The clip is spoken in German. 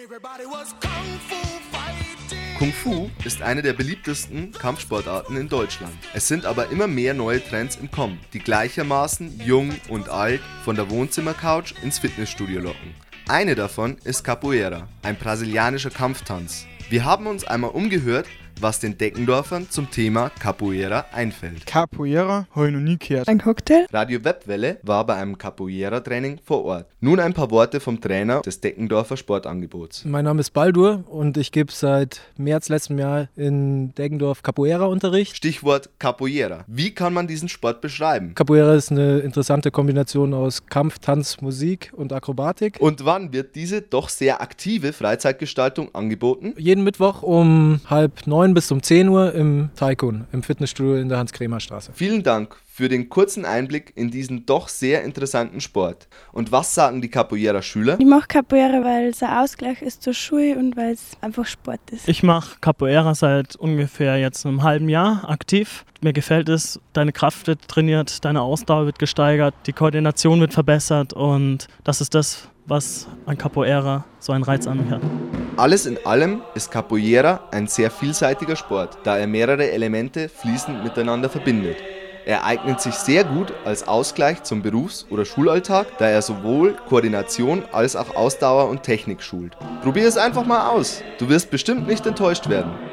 Kung Fu ist eine der beliebtesten Kampfsportarten in Deutschland. Es sind aber immer mehr neue Trends im Kommen, die gleichermaßen jung und alt von der Wohnzimmercouch ins Fitnessstudio locken. Eine davon ist Capoeira, ein brasilianischer Kampftanz. Wir haben uns einmal umgehört, was den Deckendorfern zum Thema Capoeira einfällt. Capoeira habe ich noch nie gehört. Ein Cocktail? Radio Webwelle war bei einem Capoeira-Training vor Ort. Nun ein paar Worte vom Trainer des Deckendorfer Sportangebots. Mein Name ist Baldur und ich gebe seit März letzten Jahr in Deggendorf Capoeira-Unterricht. Stichwort Capoeira. Wie kann man diesen Sport beschreiben? Capoeira ist eine interessante Kombination aus Kampf, Tanz, Musik und Akrobatik. Und wann wird diese doch sehr aktive Freizeitgestaltung angeboten? Jeden Mittwoch um 8:30 bis um 10 Uhr im Taikun, im Fitnessstudio in der Hans-Kremer-Straße. Vielen Dank für den kurzen Einblick in diesen doch sehr interessanten Sport. Und was sagen die Capoeira-Schüler? Ich mache Capoeira, weil es ein Ausgleich ist zur Schule und weil es einfach Sport ist. Ich mache Capoeira seit ungefähr jetzt einem halben Jahr aktiv. Mir gefällt es, deine Kraft wird trainiert, deine Ausdauer wird gesteigert, die Koordination wird verbessert und das ist das, was an Capoeira so einen Reiz an mich hat. Alles in allem ist Capoeira ein sehr vielseitiger Sport, da er mehrere Elemente fließend miteinander verbindet. Er eignet sich sehr gut als Ausgleich zum Berufs- oder Schulalltag, da er sowohl Koordination als auch Ausdauer und Technik schult. Probier es einfach mal aus, du wirst bestimmt nicht enttäuscht werden.